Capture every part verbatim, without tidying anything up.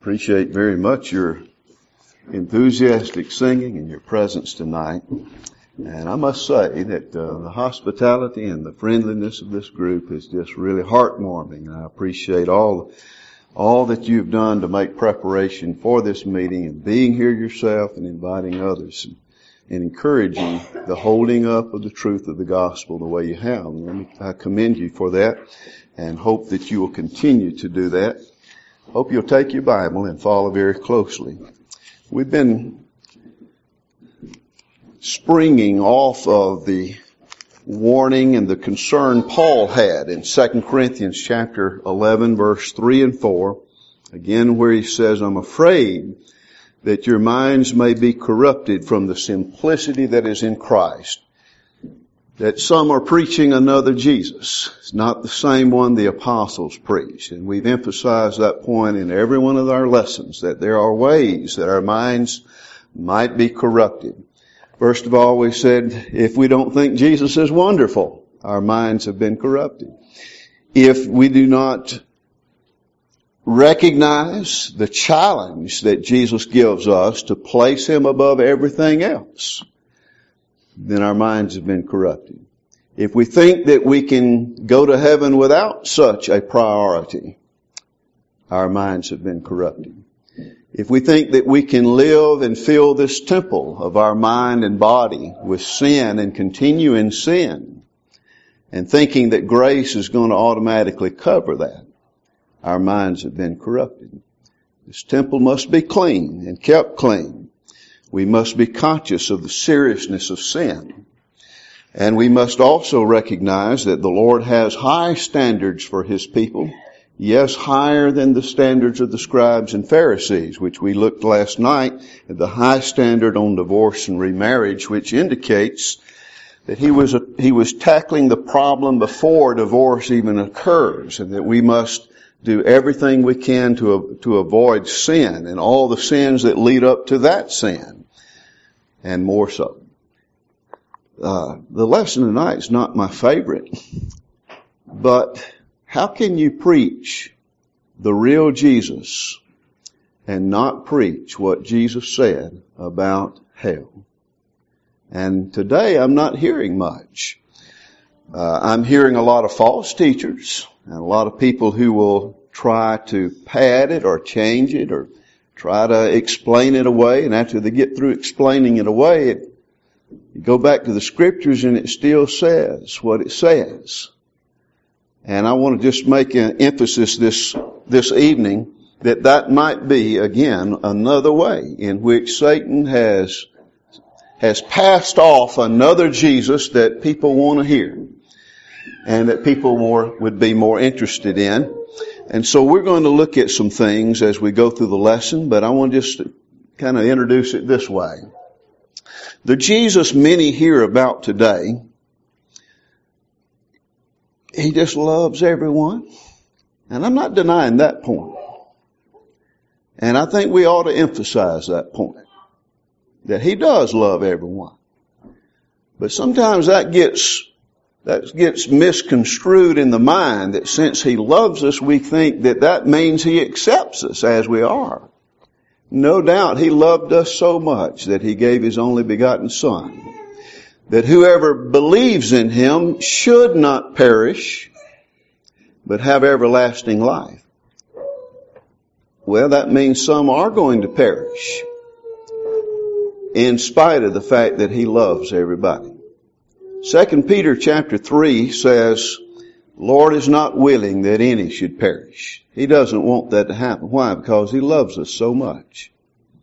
Appreciate very much your enthusiastic singing and your presence tonight. And I must say that uh, the hospitality and the friendliness of this group is just really heartwarming. And I appreciate all all that you've done to make preparation for this meeting and being here yourself and inviting others and, and encouraging the holding up of the truth of the gospel the way you have. And I commend you for that and hope that you will continue to do that. Hope you'll take your Bible and follow very closely. We've been springing off of the warning and the concern Paul had in Second Corinthians chapter eleven, verse three and four. Again, where he says, I'm afraid that your minds may be corrupted from the simplicity that is in Christ. That some are preaching another Jesus. It's not the same one the apostles preached. And we've emphasized that point in every one of our lessons, that there are ways that our minds might be corrupted. First of all, we said, if we don't think Jesus is wonderful, our minds have been corrupted. If we do not recognize the challenge that Jesus gives us to place Him above everything else, then our minds have been corrupted. If we think that we can go to heaven without such a priority, our minds have been corrupted. If we think that we can live and fill this temple of our mind and body with sin and continue in sin, and thinking that grace is going to automatically cover that, our minds have been corrupted. This temple must be clean and kept clean. We must be conscious of the seriousness of sin. And we must also recognize that the Lord has high standards for His people. Yes, higher than the standards of the scribes and Pharisees, which we looked last night at the high standard on divorce and remarriage, which indicates that he was, a, he was tackling the problem before divorce even occurs, and that we must do everything we can to, to avoid sin and all the sins that lead up to that sin. And more so. Uh, the lesson tonight is not my favorite, but how can you preach the real Jesus and not preach what Jesus said about hell? And today I'm not hearing much. Uh, I'm hearing a lot of false teachers and a lot of people who will try to pad it or change it or try to explain it away, and after they get through explaining it away, it, you go back to the scriptures and it still says what it says. And I want to just make an emphasis this, this evening that that might be, again, another way in which Satan has, has passed off another Jesus that people want to hear and that people more, would be more interested in. And so we're going to look at some things as we go through the lesson, but I want to just kind of introduce it this way. The Jesus many hear about today, He just loves everyone. And I'm not denying that point. And I think we ought to emphasize that point, that He does love everyone. But sometimes that gets That gets misconstrued in the mind, that since He loves us, we think that that means He accepts us as we are. No doubt He loved us so much that He gave His only begotten Son, that whoever believes in Him should not perish, but have everlasting life. Well, that means some are going to perish, in spite of the fact that He loves everybody. Second Peter chapter three says, Lord is not willing that any should perish. He doesn't want that to happen. Why? Because He loves us so much.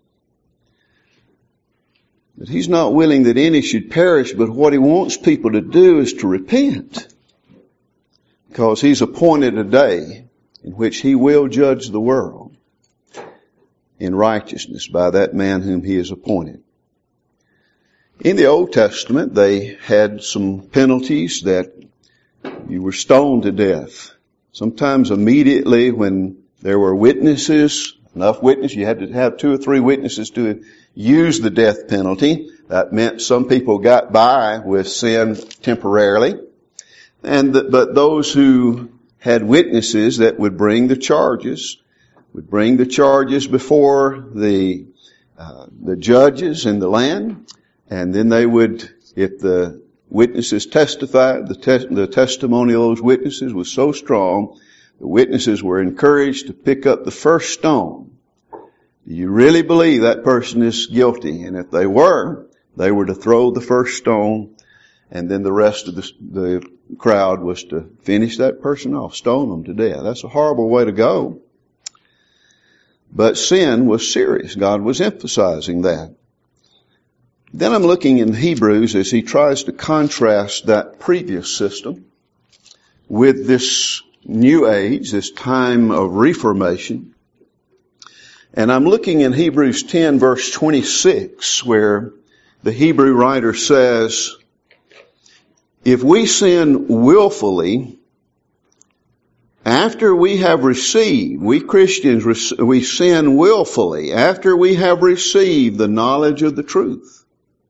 But He's not willing that any should perish, but what He wants people to do is to repent. Because He's appointed a day in which He will judge the world in righteousness by that man whom He has appointed. In the Old Testament, they had some penalties that you were stoned to death. Sometimes immediately when there were witnesses, enough witnesses, you had to have two or three witnesses to use the death penalty. That meant some people got by with sin temporarily. And the, but those who had witnesses that would bring the charges would bring the charges before the uh, the judges in the land, and then they would, if the witnesses testified, the, te- the testimony of those witnesses was so strong, the witnesses were encouraged to pick up the first stone. Do you really believe that person is guilty? And if they were, they were to throw the first stone, and then the rest of the, the crowd was to finish that person off, stone them to death. That's a horrible way to go. But sin was serious. God was emphasizing that. Then I'm looking in Hebrews as he tries to contrast that previous system with this new age, this time of reformation. And I'm looking in Hebrews ten verse twenty-six, where the Hebrew writer says, if we sin willfully, after we have received, we Christians, we sin willfully, after we have received the knowledge of the truth,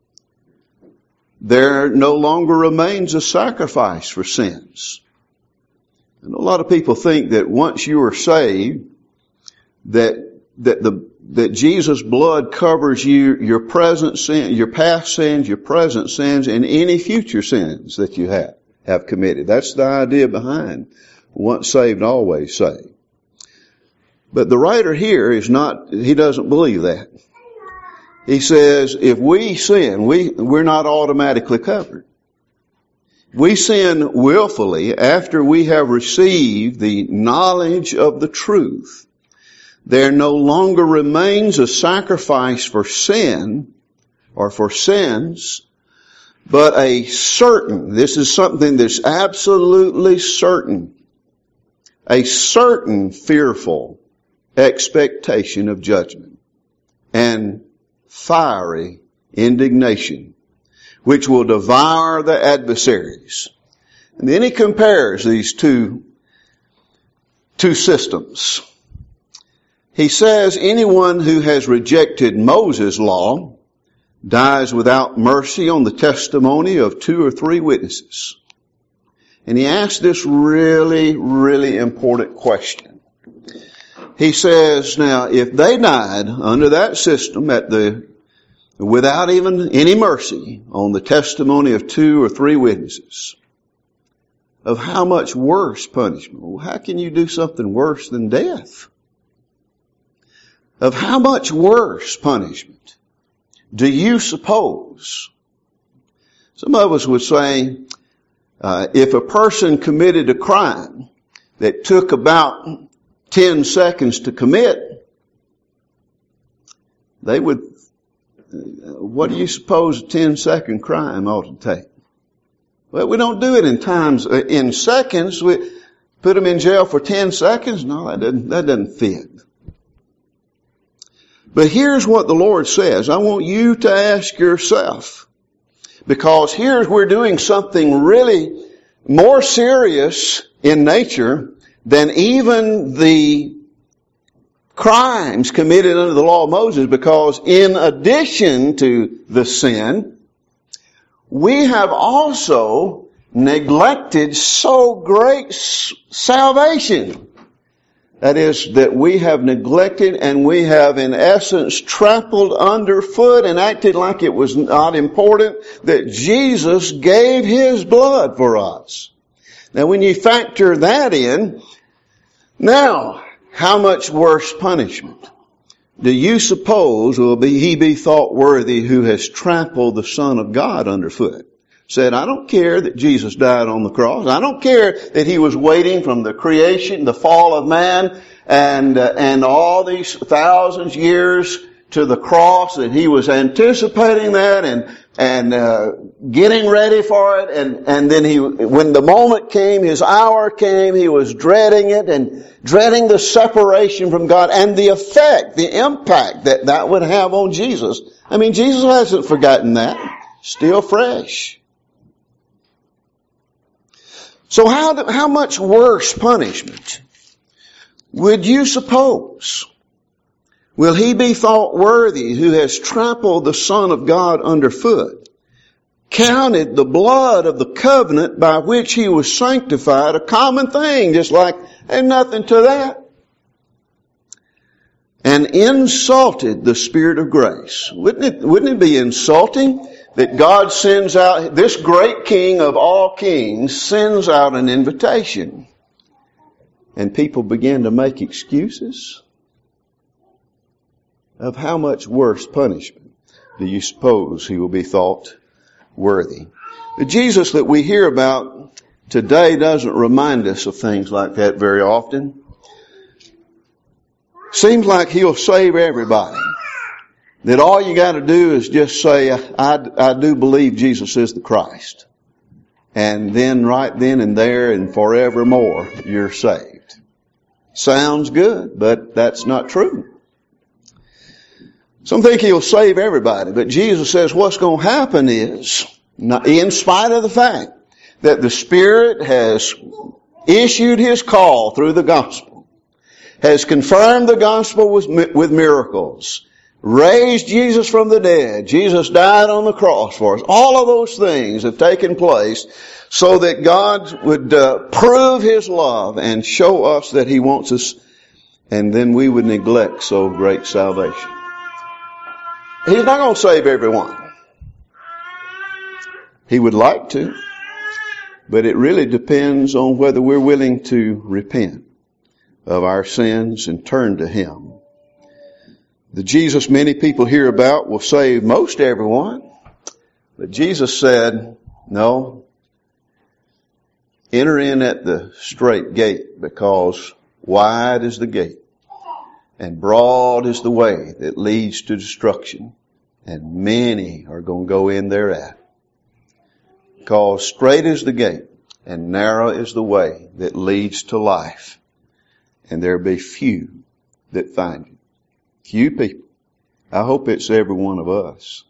there no longer remains a sacrifice for sins. And a lot of people think that once you are saved, that that the that Jesus' blood covers you, your present sin, your past sins, your present sins, and any future sins that you have have committed. That's the idea behind once saved, always saved. But the writer here is not, he doesn't believe that. He says, if we sin, we, we're not automatically covered. We sin willfully after we have received the knowledge of the truth. There no longer remains a sacrifice for sin or for sins, but a certain, this is something that's absolutely certain, a certain fearful expectation of judgment and fiery indignation, which will devour the adversaries. And then he compares these two, two systems. He says anyone who has rejected Moses' law dies without mercy on the testimony of two or three witnesses. And he asks this really, really important question. He says, now, if they died under that system at the without even any mercy on the testimony of two or three witnesses, of how much worse punishment? Well, how can you do something worse than death? Of how much worse punishment do you suppose? Some of us would say, uh, if a person committed a crime that took about ten seconds to commit, they would, what do you suppose a ten second crime ought to take? Well, we don't do it in times, in seconds. We put them in jail for ten seconds. No, that doesn't, that doesn't fit. But here's what the Lord says. I want you to ask yourself, because here we're doing something really more serious in nature than even the crimes committed under the law of Moses, because in addition to the sin, we have also neglected so great salvation. That is, that we have neglected and we have in essence trampled underfoot and acted like it was not important that Jesus gave His blood for us. Now when you factor that in, now how much worse punishment do you suppose will be he be thought worthy who has trampled the Son of God underfoot? Said, I don't care that Jesus died on the cross. I don't care that He was waiting from the creation, the fall of man, and uh, and all these thousands years to the cross, that He was anticipating that and and uh, getting ready for it. And and then He, when the moment came, His hour came, He was dreading it and dreading the separation from God and the effect, the impact that that would have on Jesus. I mean, Jesus hasn't forgotten that. Still fresh. So how, how much worse punishment would you suppose will He be thought worthy who has trampled the Son of God underfoot, counted the blood of the covenant by which He was sanctified a common thing, just like, ain't nothing to that. and insulted the Spirit of grace. Wouldn't it, wouldn't it be insulting that God sends out, this great King of all kings sends out an invitation, and people begin to make excuses? Of how much worse punishment do you suppose he will be thought worthy? The Jesus that we hear about today doesn't remind us of things like that very often. Seems like he'll save everybody. That all you got to do is just say, I, I do believe Jesus is the Christ. And then right then and there and forevermore, you're saved. Sounds good, but that's not true. Some think he'll save everybody, but Jesus says what's going to happen is, in spite of the fact that the Spirit has issued his call through the gospel, has confirmed the gospel with, with miracles, raised Jesus from the dead, Jesus died on the cross for us, all of those things have taken place so that God would uh, prove his love and show us that he wants us, and then we would neglect so great salvation. He's not going to save everyone. He would like to, but it really depends on whether we're willing to repent of our sins and turn to him. The Jesus many people hear about will save most everyone, but Jesus said, no, enter in at the straight gate, because wide is the gate and broad is the way that leads to destruction, and many are going to go in thereat. Because straight is the gate and narrow is the way that leads to life, and there be few that find it. Few people. I hope it's every one of us.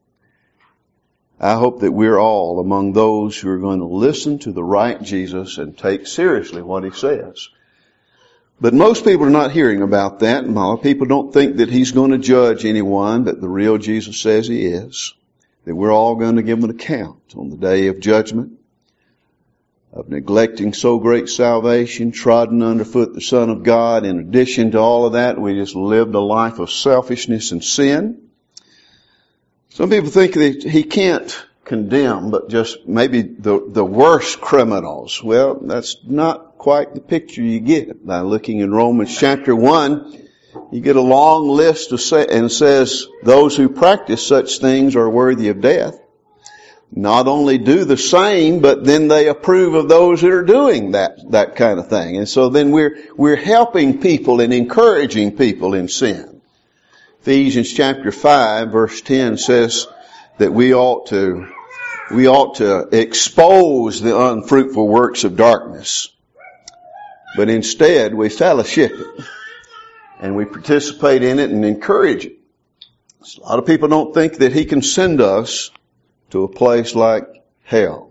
I hope that we're all among those who are going to listen to the right Jesus and take seriously what he says. But most people are not hearing about that. A lot of people don't think that he's going to judge anyone, but the real Jesus says he is. That we're all going to give an account on the day of judgment of neglecting so great salvation, trodden underfoot the Son of God. In addition to all of that, we just lived a life of selfishness and sin. Some people think that he can't condemn, but just maybe the, the worst criminals. Well, that's not quite the picture you get by looking in Romans chapter one. You get a long list of say, and says those who practice such things are worthy of death. Not only do the same, but then they approve of those that are doing that, that kind of thing. And so then we're, we're helping people and encouraging people in sin. Ephesians chapter five verse ten says that we ought to, we ought to expose the unfruitful works of darkness. But instead we fellowship it. And we participate in it and encourage it. A lot of people don't think that he can send us to a place like hell.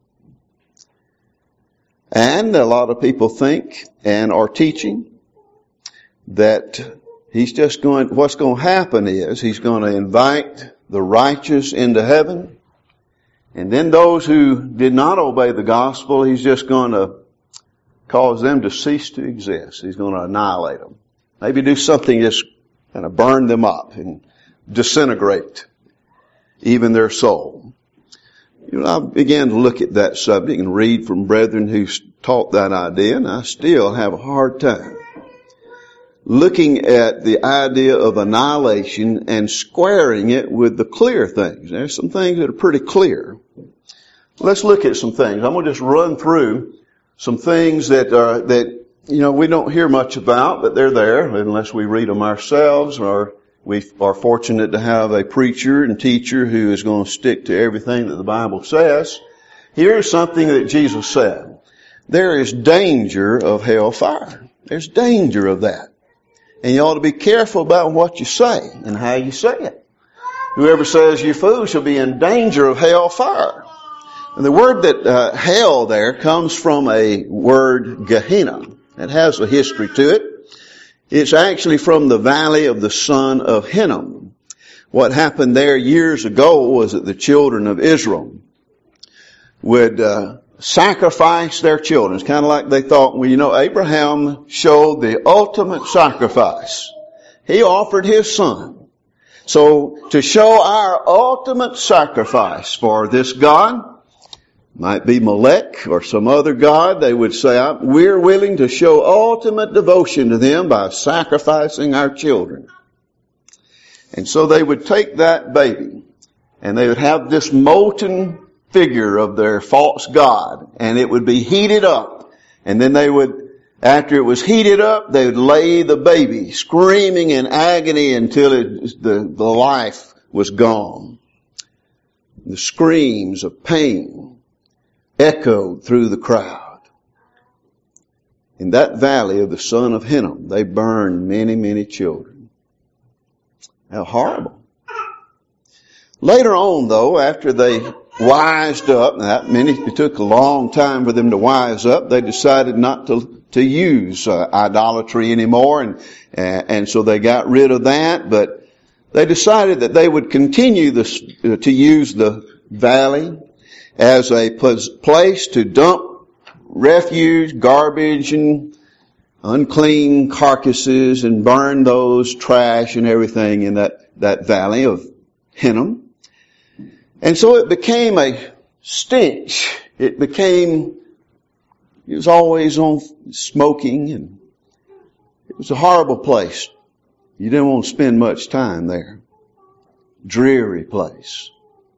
And a lot of people think and are teaching that he's just going, what's going to happen is he's going to invite the righteous into heaven. And then those who did not obey the gospel, he's just going to cause them to cease to exist. He's going to annihilate them. Maybe do something just kind of burn them up and disintegrate even their soul. You know, I began to look at that subject and read from brethren who taught that idea, and I still have a hard time looking at the idea of annihilation and squaring it with the clear things. There's some things that are pretty clear. Let's look at some things. I'm going to just run through some things that are, that, you know, we don't hear much about, but they're there unless we read them ourselves, or we are fortunate to have a preacher and teacher who is going to stick to everything that the Bible says. Here's something that Jesus said. There is danger of hellfire. There's danger of that. And you ought to be careful about what you say and how you say it. Whoever says you fool shall be in danger of hellfire. And the word that uh, hell there comes from a word Gehenna. It has a history to it. It's actually from the valley of the son of Hinnom. What happened there years ago was that the children of Israel would uh, sacrifice their children. It's kind of like they thought, well, you know, Abraham showed the ultimate sacrifice. He offered His Son. So to show our ultimate sacrifice for this God, might be Molech or some other god, they would say, we're willing to show ultimate devotion to them by sacrificing our children. And so they would take that baby and they would have this molten figure of their false god, and it would be heated up. And then they would, after it was heated up, they would lay the baby screaming in agony until it, the, the life was gone. The screams of pain echoed through the crowd. In that valley of the son of Hinnom, they burned many, many children. How horrible. Later on, though, after they wised up, that many, it took a long time for them to wise up, they decided not to, to use uh, idolatry anymore, and, uh, and so they got rid of that, but they decided that they would continue this, uh, to use the valley as a place to dump refuse, garbage, and unclean carcasses and burn those trash and everything in that, that valley of Hinnom. And so it became a stench. It became, it was always on smoking, and it was a horrible place. You didn't want to spend much time there. Dreary place.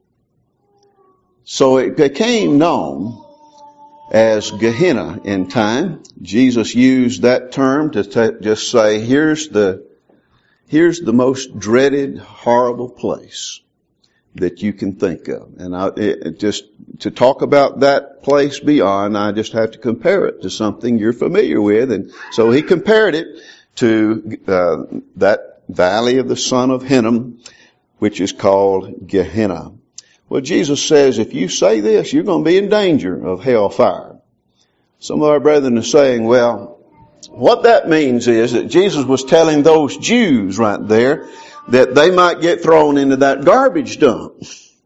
So it became known as Gehenna in time. Jesus used that term to t- just say, here's the, here's the most dreaded, horrible place that you can think of. And I, it, just to talk about that place beyond, I just have to compare it to something you're familiar with. And so he compared it to uh, that valley of the son of Hinnom, which is called Gehenna. Well, Jesus says, if you say this, you're going to be in danger of hellfire. Some of our brethren are saying, well, what that means is that Jesus was telling those Jews right there that they might get thrown into that garbage dump.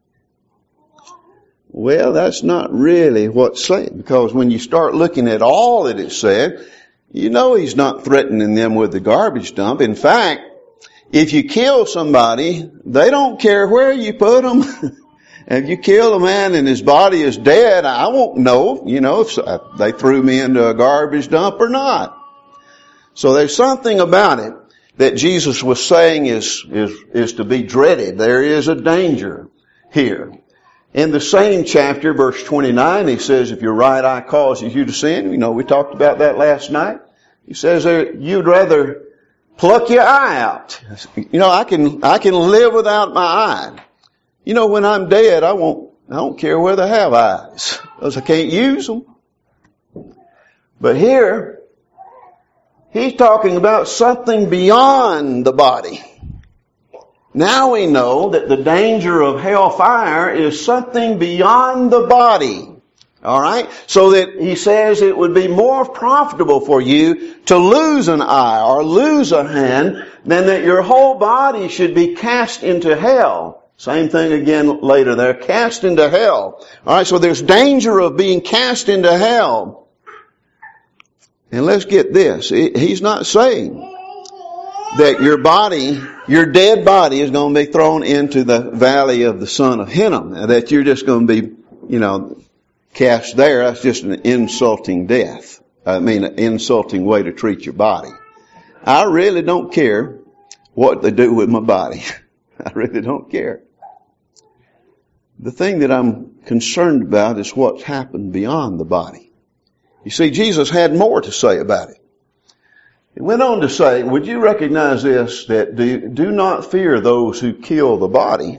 Well, that's not really what's said, because when you start looking at all that it said, you know He's not threatening them with the garbage dump. In fact, if you kill somebody, they don't care where you put them. If you kill a man and his body is dead, I won't know, you know, if they threw me into a garbage dump or not. So there's something about it that Jesus was saying is, is, is to be dreaded. There is a danger here. In the same chapter, verse twenty-nine, he says, if your right eye causes you to sin, you know, we talked about that last night. He says there, you'd rather pluck your eye out. You know, I can, I can live without my eye. You know, when I'm dead, I won't, I don't care whether I have eyes, because I can't use them. But here, he's talking about something beyond the body. Now we know that the danger of hellfire is something beyond the body. Alright? So that he says it would be more profitable for you to lose an eye or lose a hand than that your whole body should be cast into hell. Same thing again later there. Cast into hell. Alright, so there's danger of being cast into hell. And let's get this. He's not saying that your body, your dead body is going to be thrown into the valley of the son of Hinnom. That you're just going to be, you know, cast there. That's just an insulting death. I mean, an insulting way to treat your body. I really don't care what they do with my body. I really don't care. The thing that I'm concerned about is what's happened beyond the body. You see, Jesus had more to say about it. He went on to say, would you recognize this, that do, do not fear those who kill the body,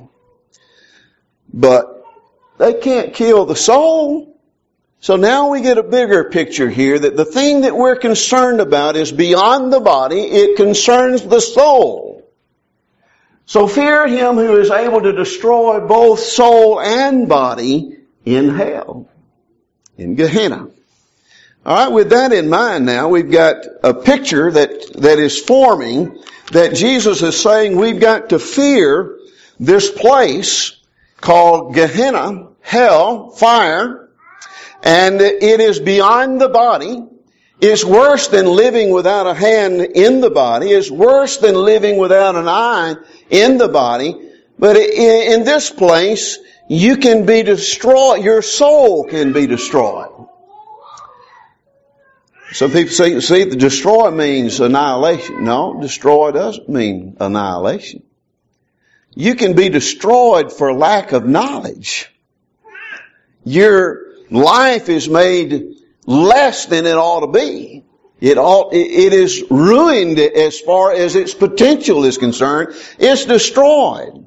but they can't kill the soul. So now we get a bigger picture here that the thing that we're concerned about is beyond the body. It concerns the soul. So fear him who is able to destroy both soul and body in hell, in Gehenna. All right, with that in mind now, we've got a picture that, that is forming that Jesus is saying we've got to fear this place called Gehenna, hell, fire, and it is beyond the body. is worse than living without a hand in the body, is worse than living without an eye in the body. But in this place, you can be destroyed. Your soul can be destroyed. Some people say, see, the destroy means annihilation. No, destroy doesn't mean annihilation. You can be destroyed for lack of knowledge. Your life is made less than it ought to be. It ought, it is ruined as far as its potential is concerned. It's destroyed.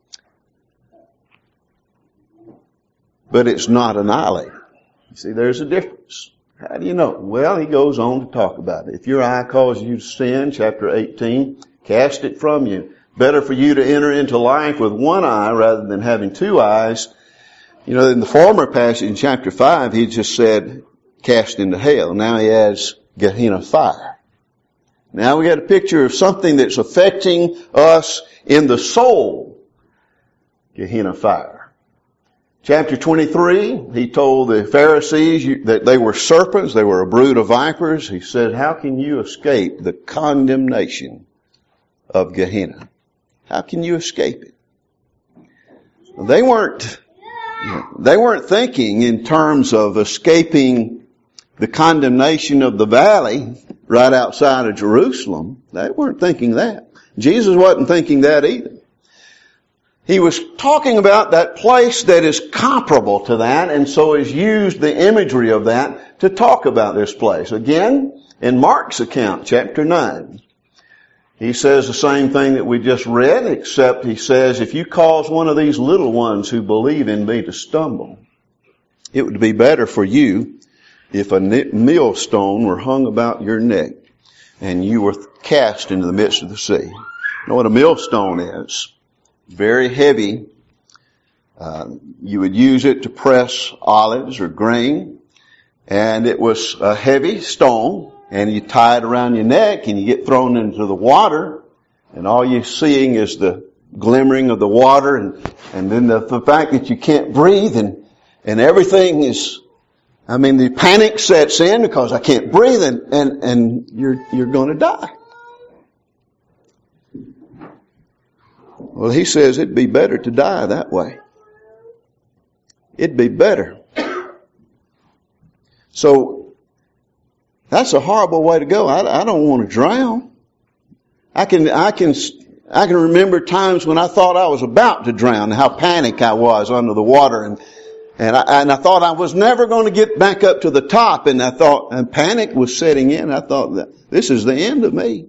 But it's not annihilated. You see, there's a difference. How do you know? Well, he goes on to talk about it. If your eye causes you to sin, chapter eighteen, cast it from you. Better for you to enter into life with one eye rather than having two eyes. You know, in the former passage in chapter five, he just said, cast into hell. Now he adds Gehenna fire. Now we got a picture of something that's affecting us in the soul. Gehenna fire. Chapter twenty-three, he told the Pharisees that they were serpents, they were a brood of vipers. He said, how can you escape the condemnation of Gehenna? How can you escape it? They weren't, they weren't thinking in terms of escaping the condemnation of the valley right outside of Jerusalem. They weren't thinking that. Jesus wasn't thinking that either. He was talking about that place that is comparable to that, and so has used the imagery of that to talk about this place. Again, in Mark's account, chapter nine, he says the same thing that we just read, except he says, if you cause one of these little ones who believe in me to stumble, it would be better for you if a millstone were hung about your neck and you were cast into the midst of the sea. You know what a millstone is? Very heavy. Uh, you would use it to press olives or grain. And it was a heavy stone. And you tie it around your neck and you get thrown into the water. And all you're seeing is the glimmering of the water. And, and then the, the fact that you can't breathe. And, and everything is, I mean, the panic sets in because I can't breathe. And, and, and you're, you're going to die. Well, he says it'd be better to die that way. It'd be better. So, that's a horrible way to go. I, I don't want to drown. I can, I can, I can remember times when I thought I was about to drown, how panicked I was under the water, and and I, and I thought I was never going to get back up to the top, and I thought, and panic was setting in. I thought that this is the end of me.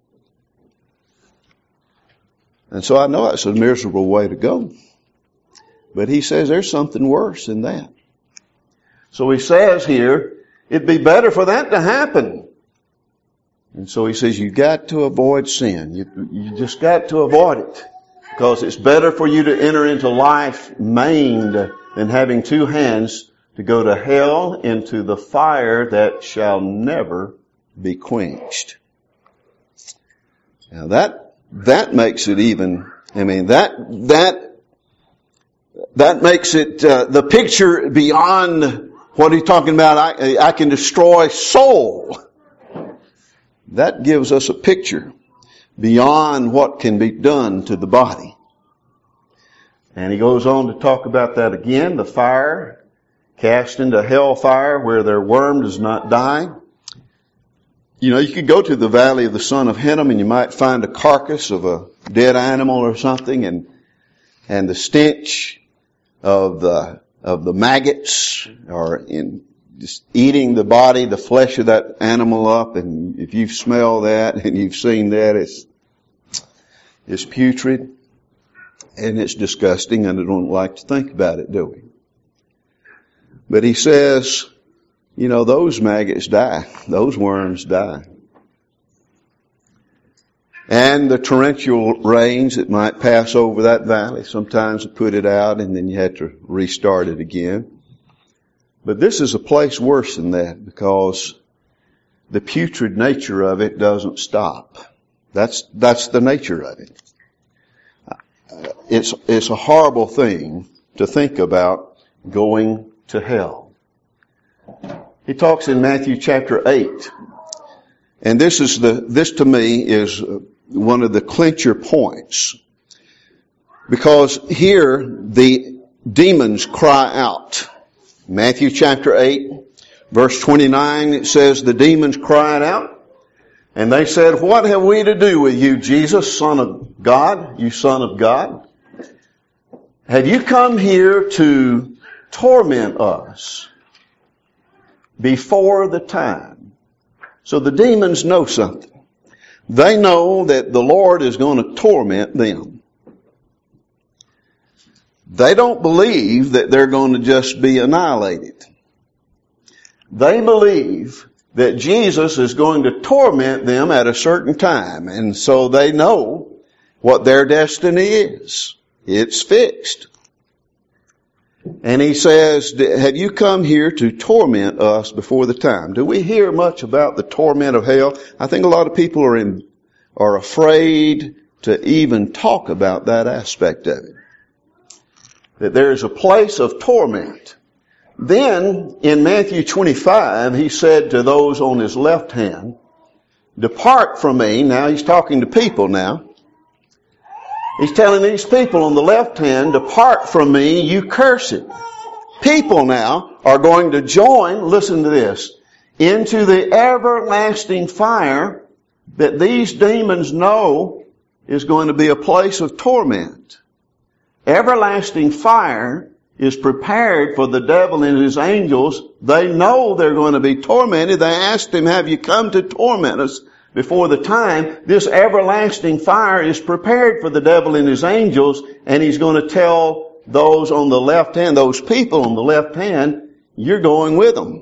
And so I know it's a miserable way to go. But he says there's something worse than that. So he says here, it'd be better for that to happen. And so he says you got to avoid sin. You, you just got to avoid it. Because it's better for you to enter into life maimed than having two hands to go to hell, into the fire that shall never be quenched. Now that That makes it even, I mean, that, that, that makes it, uh, the picture beyond what he's talking about, I, I can destroy soul. That gives us a picture beyond what can be done to the body. And he goes on to talk about that again, the fire, cast into hellfire where their worm does not die. You know, you could go to the valley of the son of Hinnom and you might find a carcass of a dead animal or something, and and the stench of the of the maggots are in just eating the body, the flesh of that animal up. And if you smell that and you've seen that, it's it's putrid and it's disgusting, and I don't like to think about it, do we? But he says, you know, those maggots die. Those worms die. And the torrential rains that might pass over that valley, sometimes put it out and then you had to restart it again. But this is a place worse than that, because the putrid nature of it doesn't stop. That's, that's the nature of it. It's, it's a horrible thing to think about going to hell. He talks in Matthew chapter eight. And this is the, this to me is one of the clincher points. Because here the demons cry out. Matthew chapter eight, verse twenty-nine, it says, the demons cried out, and they said, what have we to do with you, Jesus, Son of God, you Son of God? Have you come here to torment us before the time? So the demons know something. They know that the Lord is going to torment them. They don't believe that they're going to just be annihilated. They believe that Jesus is going to torment them at a certain time. And so they know what their destiny is. It's fixed. And he says, have you come here to torment us before the time? Do we hear much about the torment of hell? I think a lot of people are in, are afraid to even talk about that aspect of it. That there is a place of torment. Then, in Matthew twenty-five, he said to those on his left hand, depart from me. Now he's talking to people now. He's telling these people on the left hand, depart from me, you cursed. People now are going to join, listen to this, into the everlasting fire that these demons know is going to be a place of torment. Everlasting fire is prepared for the devil and his angels. They know they're going to be tormented. They asked him, have you come to torment us before the time? This everlasting fire is prepared for the devil and his angels, and he's going to tell those on the left hand, those people on the left hand, you're going with them.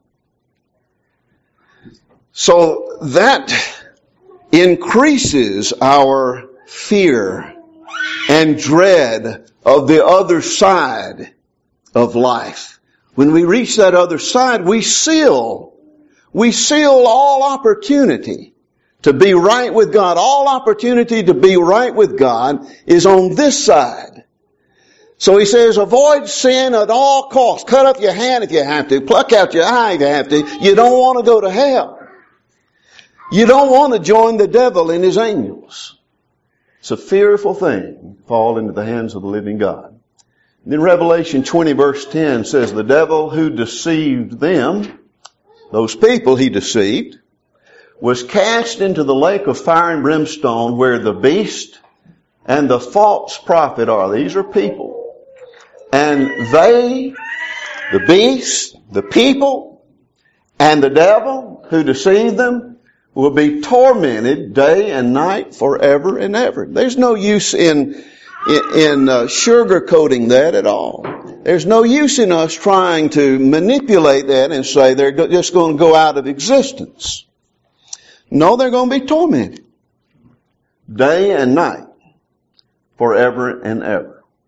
So that increases our fear and dread of the other side of life. When we reach that other side, we seal, we seal all opportunity to be right with God. All opportunity to be right with God is on this side. So he says, avoid sin at all costs. Cut off your hand if you have to. Pluck out your eye if you have to. You don't want to go to hell. You don't want to join the devil and his angels. It's a fearful thing to fall into the hands of the living God. Then Revelation twenty verse ten says, the devil who deceived them, those people he deceived, was cast into the lake of fire and brimstone where the beast and the false prophet are. These are people. And they, the beast, the people, and the devil who deceived them will be tormented day and night forever and ever. There's no use in, in, in uh, sugarcoating that at all. There's no use in us trying to manipulate that and say they're just going to go out of existence. No, they're going to be tormented day and night forever and ever.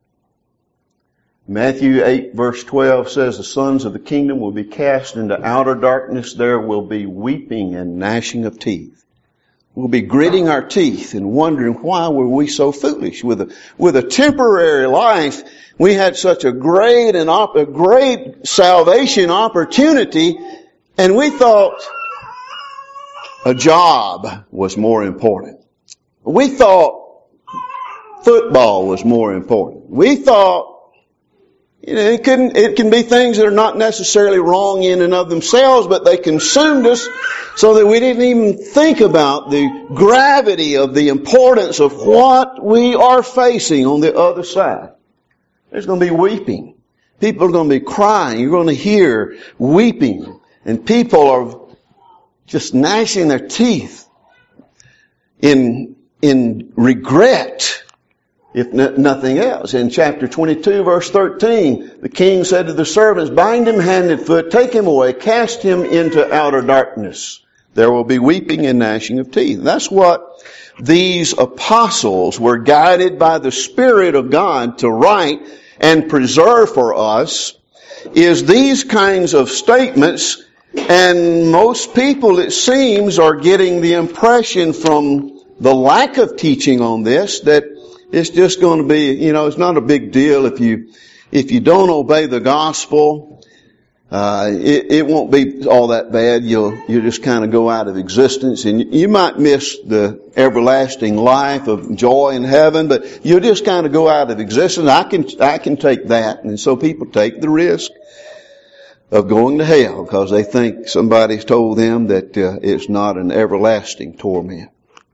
Matthew eight verse twelve says the sons of the kingdom will be cast into outer darkness. There will be weeping and gnashing of teeth. We'll be gritting our teeth and wondering why were we so foolish. With a, with a temporary life, we had such a great and op- a great salvation opportunity, and we thought a job was more important. We thought football was more important. We thought You know, it can, it can be things that are not necessarily wrong in and of themselves, but they consumed us so that we didn't even think about the gravity of the importance of what we are facing on the other side. There's going to be weeping. People are going to be crying. You're going to hear weeping. And people are just gnashing their teeth in, in regret, if nothing else. In chapter twenty-two, verse thirteen, the king said to the servants, bind him hand and foot, take him away, cast him into outer darkness. There will be weeping and gnashing of teeth. That's what these apostles were guided by the Spirit of God to write and preserve for us, is these kinds of statements. And most people, it seems, are getting the impression from the lack of teaching on this that it's just going to be, you know, it's not a big deal if you, if you don't obey the gospel. Uh, it, it won't be all that bad. You'll, you'll just kind of go out of existence, and you might miss the everlasting life of joy in heaven, but you'll just kind of go out of existence. I can, I can take that. And so people take the risk of going to hell because they think somebody's told them that uh, it's not an everlasting torment.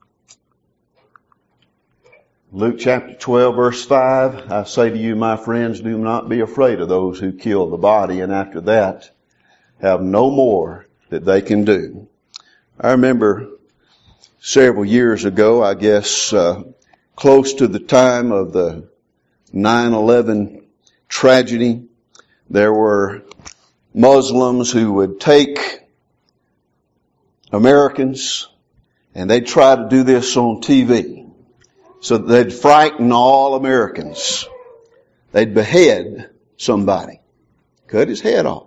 Luke chapter twelve verse five, I say to you, my friends, do not be afraid of those who kill the body, and after that have no more that they can do. I remember several years ago, I guess, uh, close to the time of the nine eleven tragedy, there were Muslims who would take Americans and they'd try to do this on T V. So they'd frighten all Americans. They'd behead somebody. Cut his head off.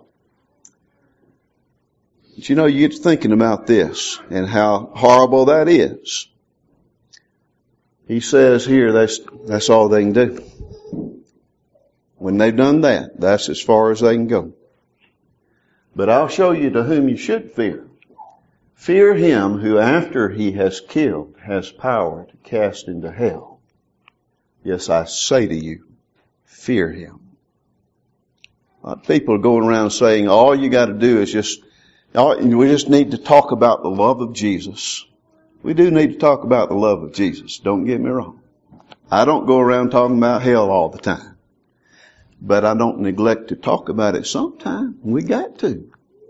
But you know, you get to thinking about this and how horrible that is. He says here that's, that's all they can do. When they've done that, that's as far as they can go. But I'll show you to whom you should fear. Fear him who after he has killed has power to cast into hell. Yes, I say to you, fear him. A lot of people are going around saying all you got to do is just, we just need to talk about the love of Jesus. We do need to talk about the love of Jesus. Don't get me wrong. I don't go around talking about hell all the time. But I don't neglect to talk about it sometime. We got to.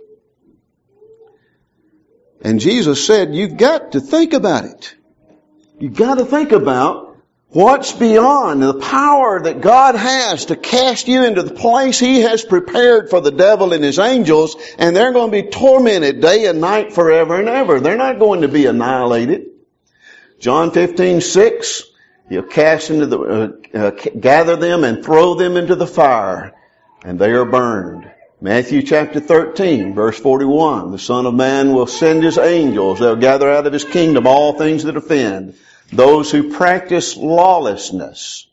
And Jesus said, you've got to think about it. You've got to think about what's beyond the power that God has to cast you into the place He has prepared for the devil and his angels, and they're going to be tormented day and night forever and ever. They're not going to be annihilated. John fifteen six, He'll cast into the, uh, uh, gather them and throw them into the fire, and they are burned. Matthew chapter thirteen, verse forty-one, the Son of Man will send His angels. They'll gather out of His kingdom all things that offend. Those who practice lawlessness,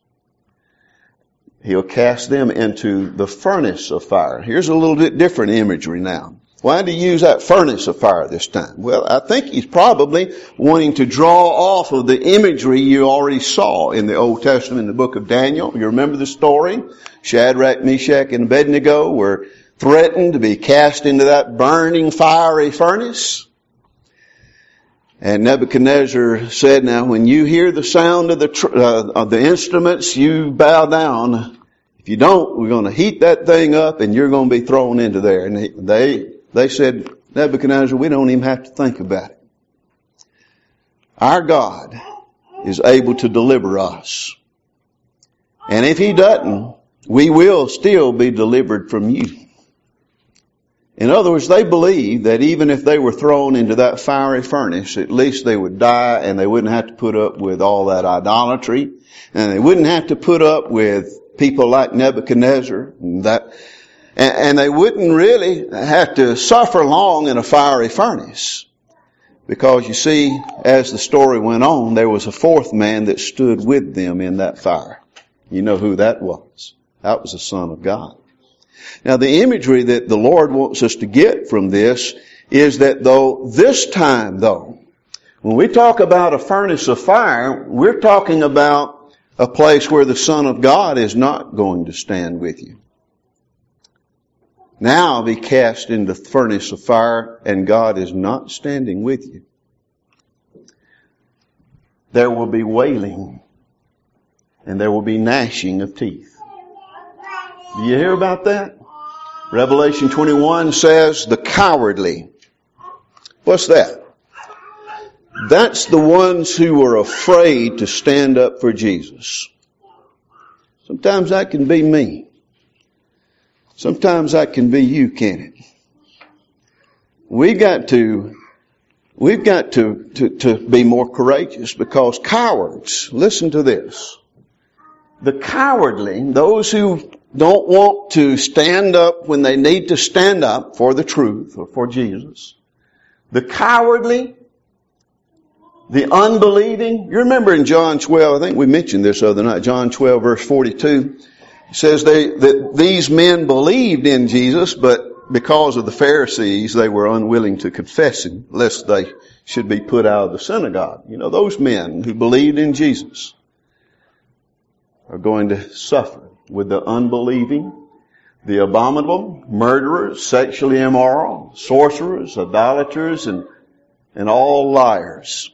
He'll cast them into the furnace of fire. Here's a little bit different imagery now. Why did He use that furnace of fire this time? Well, I think He's probably wanting to draw off of the imagery you already saw in the Old Testament in the book of Daniel. You remember the story? Shadrach, Meshach, and Abednego were threatened to be cast into that burning fiery furnace. And Nebuchadnezzar said, now when you hear the sound of the tr- uh, of the instruments, you bow down. If you don't, we're going to heat that thing up and you're going to be thrown into there. And he, they they said, Nebuchadnezzar, we don't even have to think about it. Our God is able to deliver us. And if He doesn't, we will still be delivered from you. In other words, they believed that even if they were thrown into that fiery furnace, at least they would die and they wouldn't have to put up with all that idolatry. And they wouldn't have to put up with people like Nebuchadnezzar. And, that, and, and they wouldn't really have to suffer long in a fiery furnace. Because you see, as the story went on, there was a fourth man that stood with them in that fire. You know who that was. That was the Son of God. Now the imagery that the Lord wants us to get from this is that though this time though, when we talk about a furnace of fire, we're talking about a place where the Son of God is not going to stand with you. Now be cast into the furnace of fire and God is not standing with you. There will be wailing and there will be gnashing of teeth. Do you hear about that? Revelation twenty-one says the cowardly. What's that? That's the ones who are afraid to stand up for Jesus. Sometimes that can be me. Sometimes that can be you, can't it? We've got to, we've got to, to, to be more courageous because cowards, listen to this. The cowardly, those who don't want to stand up when they need to stand up for the truth or for Jesus. The cowardly, the unbelieving. You remember in John twelve, I think we mentioned this the other night, John twelve verse forty-two. It says they, that these men believed in Jesus, but because of the Pharisees, they were unwilling to confess him, lest they should be put out of the synagogue. You know, those men who believed in Jesus are going to suffer with the unbelieving, the abominable, murderers, sexually immoral, sorcerers, idolaters, and, and all liars.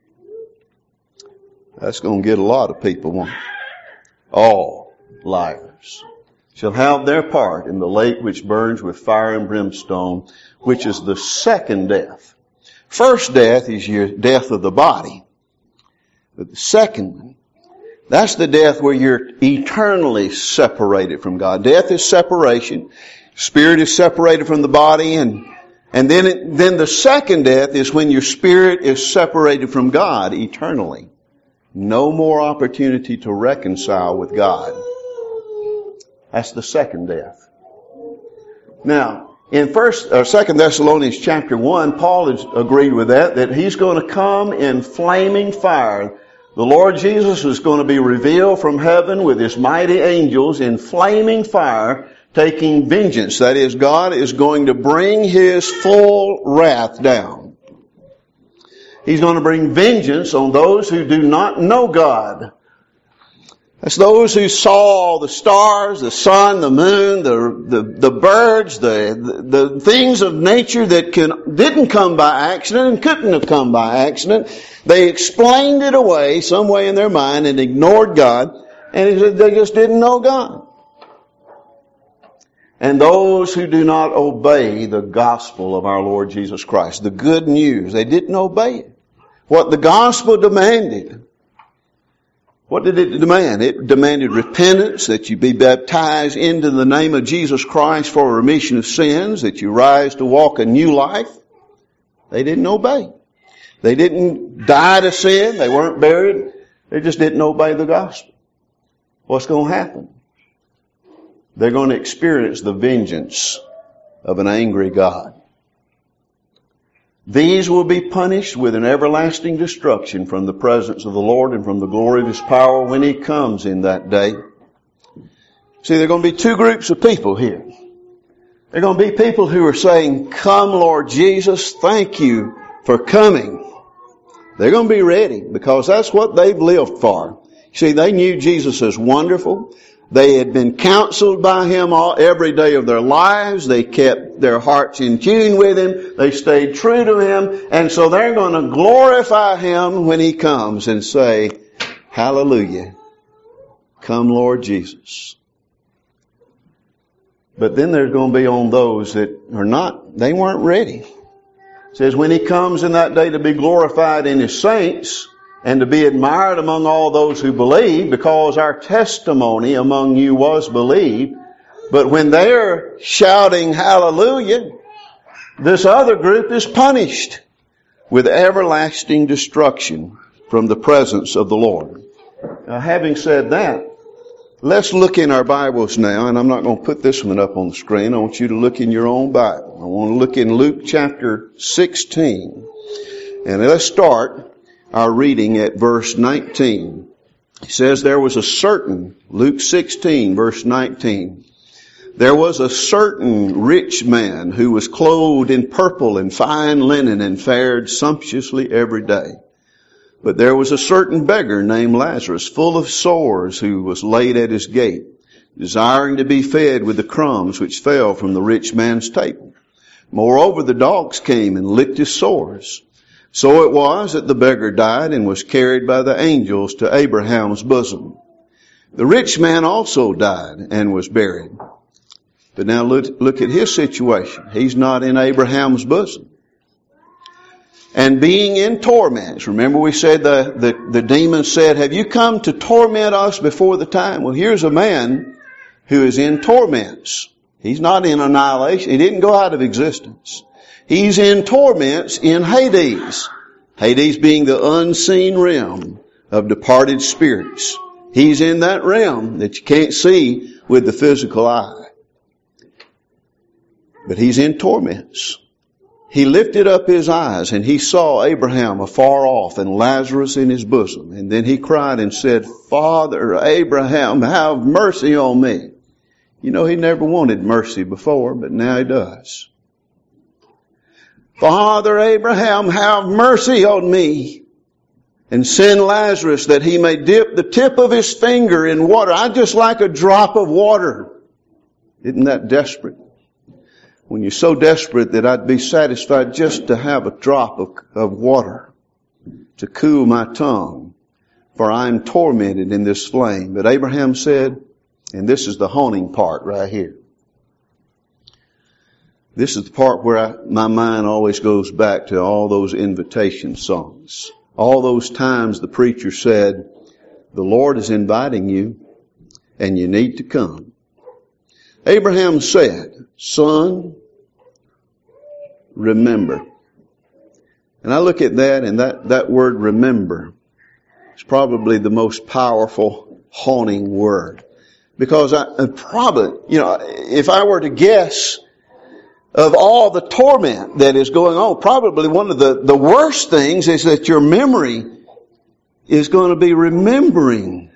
That's going to get a lot of people, won't it? All liars shall have their part in the lake which burns with fire and brimstone, which is the second death. First death is your death of the body. But the second one, that's the death where you're eternally separated from God. Death is separation. Spirit is separated from the body. And, and then, it, then the second death is when your spirit is separated from God eternally. No more opportunity to reconcile with God. That's the second death. Now, in first or second Thessalonians chapter one, Paul has agreed with that, that he's going to come in flaming fire. The Lord Jesus is going to be revealed from heaven with his mighty angels in flaming fire, taking vengeance. That is, God is going to bring his full wrath down. He's going to bring vengeance on those who do not know God. That's those who saw the stars, the sun, the moon, the the, the birds, the, the the things of nature that can didn't come by accident and couldn't have come by accident. They explained it away some way in their mind and ignored God, and they just didn't know God. And those who do not obey the gospel of our Lord Jesus Christ, the good news, they didn't obey it. What the gospel demanded. What did it demand? It demanded repentance, that you be baptized into the name of Jesus Christ for a remission of sins, that you rise to walk a new life. They didn't obey. They didn't die to sin. They weren't buried. They just didn't obey the gospel. What's going to happen? They're going to experience the vengeance of an angry God. These will be punished with an everlasting destruction from the presence of the Lord and from the glory of his power when he comes in that day. See, there are going to be two groups of people here. There are going to be people who are saying, "Come, Lord Jesus, thank you for coming." They're going to be ready because that's what they've lived for. See, they knew Jesus as wonderful. They had been counseled by him all, every day of their lives. They kept their hearts in tune with him. They stayed true to him. And so they're going to glorify him when he comes and say, "Hallelujah. Come, Lord Jesus." But then there's going to be on those that are not, they weren't ready. It says, when he comes in that day to be glorified in his saints, and to be admired among all those who believe, because our testimony among you was believed. But when they're shouting hallelujah, this other group is punished with everlasting destruction from the presence of the Lord. Now, having said that, let's look in our Bibles now, and I'm not going to put this one up on the screen. I want you to look in your own Bible. I want to look in Luke chapter sixteen. And let's start our reading at verse nineteen. He says, there was a certain, Luke sixteen, verse nineteen. There was a certain rich man who was clothed in purple and fine linen and fared sumptuously every day. But there was a certain beggar named Lazarus, full of sores, who was laid at his gate, desiring to be fed with the crumbs which fell from the rich man's table. Moreover, the dogs came and licked his sores. So it was that the beggar died and was carried by the angels to Abraham's bosom. The rich man also died and was buried. But now look, look at his situation. He's not in Abraham's bosom. And being in torments. Remember we said the, the, the demon said, "Have you come to torment us before the time?" Well, here's a man who is in torments. He's not in annihilation. He didn't go out of existence. He's in torments in Hades. Hades being the unseen realm of departed spirits. He's in that realm that you can't see with the physical eye. But he's in torments. He lifted up his eyes and he saw Abraham afar off and Lazarus in his bosom. And then he cried and said, "Father Abraham, have mercy on me. You know, he never wanted mercy before, but now he does. Father Abraham, have mercy on me, and send Lazarus that he may dip the tip of his finger in water. I'd just like a drop of water. Isn't that desperate? When you're so desperate that I'd be satisfied just to have a drop of, of water to cool my tongue, for I am tormented in this flame. But Abraham said, and this is the haunting part right here. This is the part where I, my mind always goes back to all those invitation songs. All those times the preacher said, the Lord is inviting you and you need to come. Abraham said, son, remember. And I look at that, and that, that word remember is probably the most powerful, haunting word. Because I probably, you know, if I were to guess of all the torment that is going on, probably one of the, the worst things is that your memory is going to be remembering.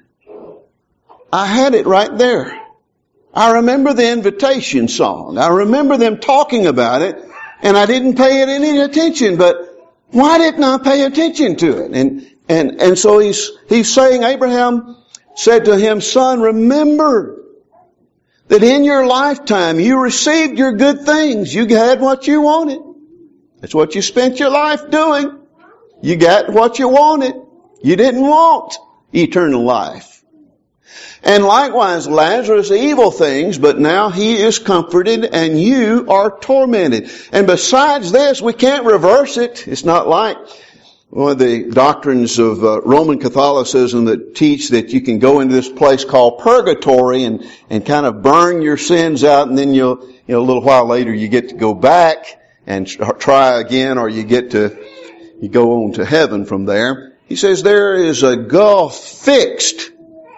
I had it right there. I remember the invitation song. I remember them talking about it, and I didn't pay it any attention. But why didn't I pay attention to it? And and and so he's he's saying, Abraham said to him, son, remember that in your lifetime you received your good things. You had what you wanted. That's what you spent your life doing. You got what you wanted. You didn't want eternal life. And likewise, Lazarus, evil things, but now he is comforted and you are tormented. And besides this, we can't reverse it. It's not like one of the doctrines of uh, Roman Catholicism that teach that you can go into this place called purgatory and, and kind of burn your sins out, and then you'll, you know, a little while later you get to go back and try again, or you get to, you go on to heaven from there. He says there is a gulf fixed,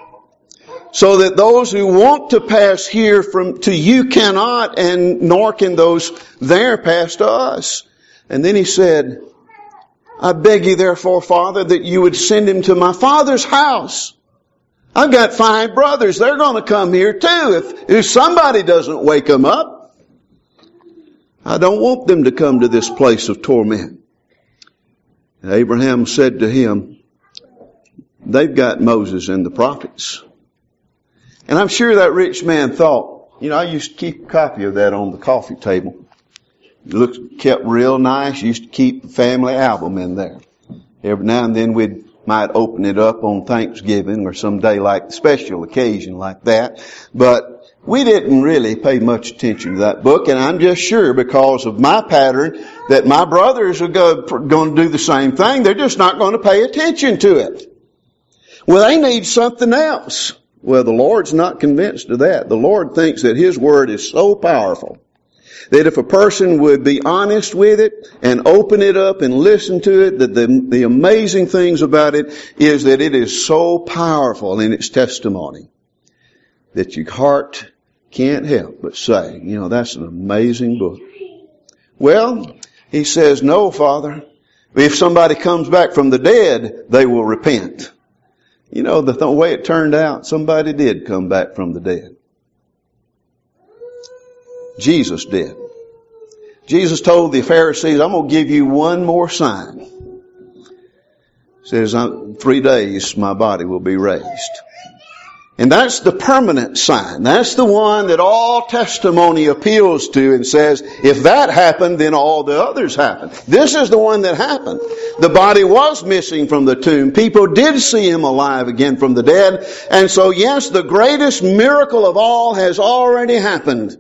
so that those who want to pass here from to you cannot, and nor can those there pass to us. And then he said, I beg you therefore, Father, that you would send him to my father's house. I've got five brothers. They're going to come here too. If, if somebody doesn't wake them up, I don't want them to come to this place of torment. And Abraham said to him, they've got Moses and the prophets. And I'm sure that rich man thought, you know, I used to keep a copy of that on the coffee table. It looked, kept real nice. Used to keep the family album in there. Every now and then we'd might open it up on Thanksgiving or some day like special occasion like that. But we didn't really pay much attention to that book, and I'm just sure because of my pattern that my brothers are going to do the same thing. They're just not going to pay attention to it. Well, they need something else. Well, the Lord's not convinced of that. The Lord thinks that His Word is so powerful that if a person would be honest with it and open it up and listen to it, that the, the amazing things about it is that it is so powerful in its testimony that your heart can't help but say, you know, that's an amazing book. Well, he says, no, Father. If somebody comes back from the dead, they will repent. You know, the, the way it turned out, somebody did come back from the dead. Jesus did. Jesus told the Pharisees, I'm going to give you one more sign. He says, in three days my body will be raised. And that's the permanent sign. That's the one that all testimony appeals to and says, if that happened, then all the others happened. This is the one that happened. The body was missing from the tomb. People did see Him alive again from the dead. And so, yes, the greatest miracle of all has already happened.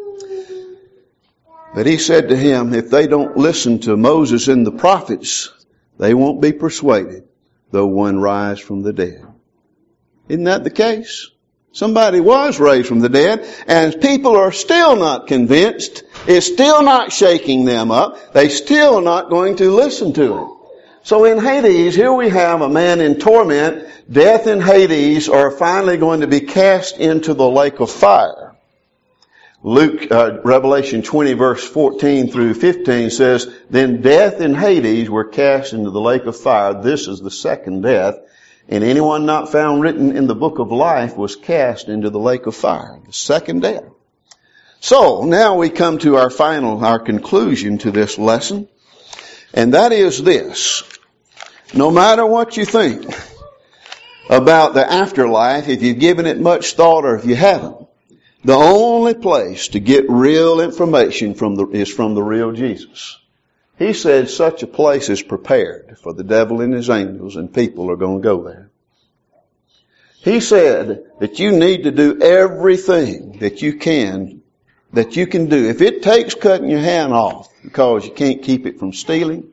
But He said to him, if they don't listen to Moses and the prophets, they won't be persuaded, though one rise from the dead. Isn't that the case? Somebody was raised from the dead, and people are still not convinced. It's still not shaking them up. They're still not going to listen to it. So in Hades, here we have a man in torment. Death and Hades are finally going to be cast into the lake of fire. Luke, uh, Revelation twenty verse fourteen through fifteen says, then death and Hades were cast into the lake of fire. This is the second death. And anyone not found written in the book of life was cast into the lake of fire, the second death. So now we come to our final, our conclusion to this lesson. And that is this. No matter what you think about the afterlife, if you've given it much thought or if you haven't, the only place to get real information from the, is from the real Jesus. He said such a place is prepared for the devil and his angels, and people are going to go there. He said that you need to do everything that you can, that you can do. If it takes cutting your hand off because you can't keep it from stealing,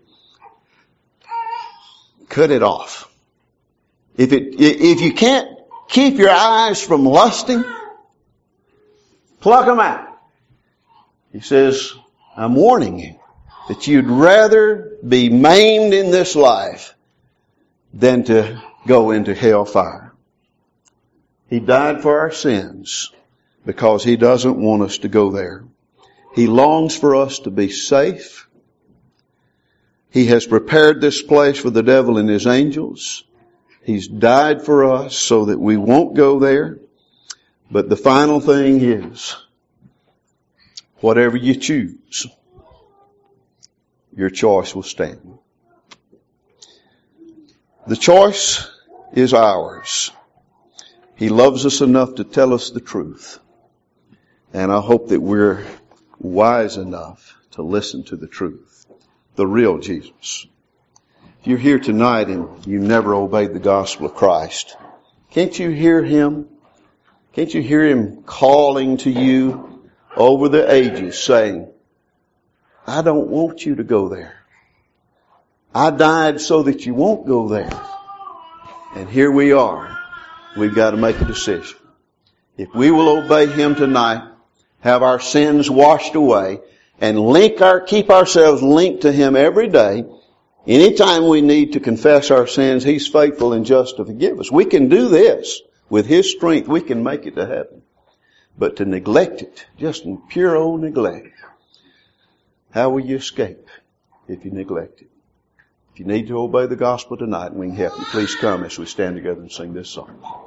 cut it off. If it, if you can't keep your eyes from lusting, pluck them out. He says, I'm warning you that you'd rather be maimed in this life than to go into hellfire. He died for our sins because He doesn't want us to go there. He longs for us to be safe. He has prepared this place for the devil and his angels. He's died for us so that we won't go there. But the final thing is, whatever you choose, your choice will stand. The choice is ours. He loves us enough to tell us the truth. And I hope that we're wise enough to listen to the truth. The real Jesus. If you're here tonight and you never obeyed the gospel of Christ, can't you hear Him? Can't you hear Him calling to you over the ages saying, I don't want you to go there. I died so that you won't go there. And here we are. We've got to make a decision. If we will obey Him tonight, have our sins washed away, and link our, keep ourselves linked to Him every day, anytime we need to confess our sins, He's faithful and just to forgive us. We can do this. With His strength, we can make it to heaven. But to neglect it, just in pure old neglect, how will you escape if you neglect it? If you need to obey the gospel tonight and we can help you, please come as we stand together and sing this song.